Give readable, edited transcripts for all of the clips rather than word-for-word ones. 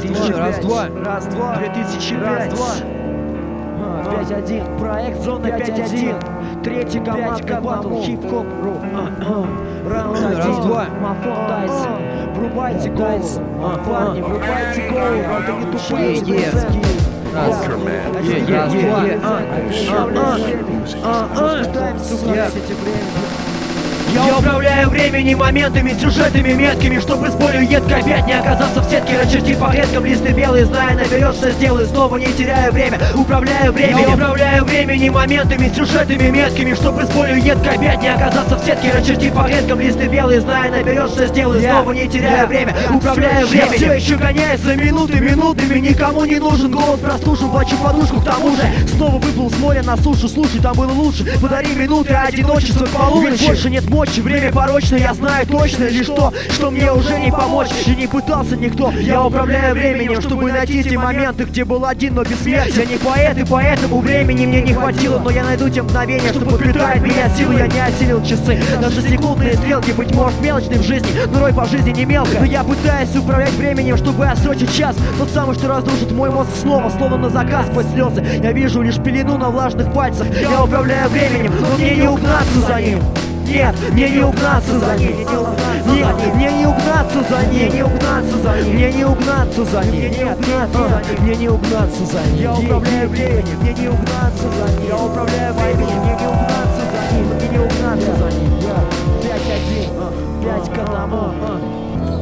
Раз-два. 2005. 5-1. Проект Зона 5-1. Третий командный батл хип-хоп.ру. Раунд 1. Раз-два. Мафон Тайсон. Врубайте голову. Парни, врубайте голову. Это не тупые спецки. Я управляю временем, моментами, сюжетами меткими, чтобы с болью едко опять не оказаться в сетке. Расчертив по клеткам листы белые, зная наперед, что сделаю, снова не теряю время. Управляю временем, я управляю временем, моментами, сюжетами меткими, чтобы с болью едко опять не оказаться в сетке. Расчертив по клеткам листы белые, зная наперед, что сделаю, снова не теряю время. Управляю временем. Все еще гоняюсь за минутами, никому не нужен голос, простужен, плачу подушку, к тому же снова выплыл с моря на сушу. Слушай, там было лучше, подари минуты одиночества к полуночи. Больше нет мочи, время порочно, я знаю точно лишь то, что мне уже не помочь. И не пытался никто, я управляю временем, чтобы найти те моменты, где был один, но бессмертен. Я не поэт, и поэтому времени мне не хватило, но я найду те мгновения, что подпитает меня силы. Я не осилил часы, даже секундные стрелки, быть может мелочны в жизни, но роль по жизни не мелко. Но я пытаюсь управлять временем, чтобы отсрочить час, тот самый, что разрушит мой мозг снова, словно на заказ под слезы. Я вижу лишь пелену на влажных пальцах. Я управляю временем, но мне не угнаться за ним. Нет, мне не угнаться за ним. Нет, мне не угнаться за ним. Мне не угнаться за ним. Мне не угнаться за ним. Мне не угнаться за ним. Я управляю временем. Мне не угнаться за ним. Я управляю временем. Мне не угнаться за ним. Мне не угнаться за ним. 5-1. 5-1.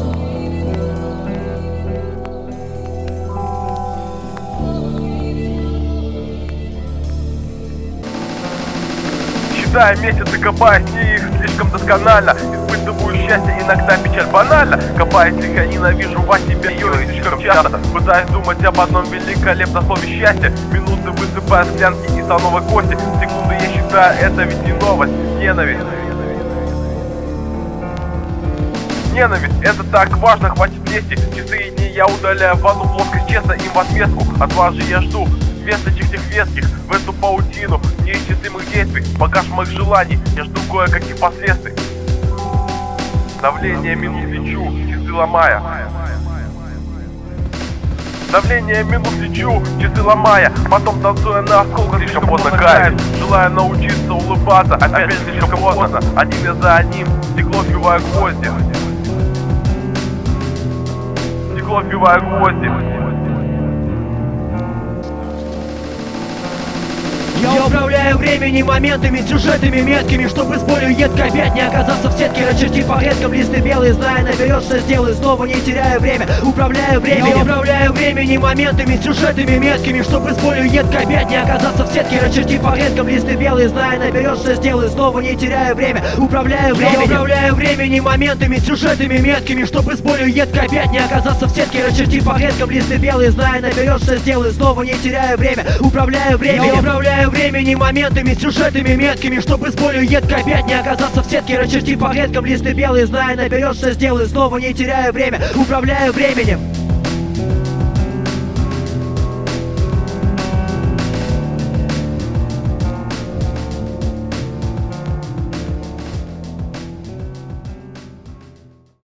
Считая месяцы, копаясь не их слишком досконально, испытываю счастье, иногда печаль банально. Копаясь тихо, ненавижу во себе ее слишком часто. Пытаюсь думать об одном великолепном слове счастье. Минуты высыпая склянки и становой кости. Секунды я считаю, это ведь не новость. Ненависть, это так важно, хватит лести. Часы и дни я удаляю в одну плоскость, честно им в отместку. От вас же я жду весточек тех ветких в эту паутину неисчислимых действий. Багаж моих желаний, я жду кое-каких последствий. Давление минут лечу, часы ломая. Давление минут лечу, часы ломая. Потом танцуя на осколках, слишком поздно каюсь. Желаю научиться улыбаться, опять слишком поздно. Один я за одним, стекло вбиваю гвозди. Стекло вбиваю гвозди. Я управляю временем, моментами, сюжетами меткими, чтобы с болью едко опять не оказаться в сетке. Расчертив по клеткам листы белые, зная наперед, что сделаю, снова не теряю время. Управляю временем. Я управляю временем, моментами, сюжетами меткими, чтобы с болью едко опять не оказаться в сетке. Расчертив по клеткам листы белые, зная наперед, что сделаю, снова не теряю время. Управляю временем. Я управляю временем, моментами, сюжетами меткими, чтобы с болью едко опять не оказаться в сетке. Расчертив по клеткам листы белые, зная наперед, что сделаю, снова не теряю время. Управляю временем. Я управляю временем, моментами, сюжетами меткими, чтобы с болью едко опять не оказаться в сетке. Расчертив по клеткам листы белые, зная наперед, что сделаю, снова не теряю время. Управляю временем.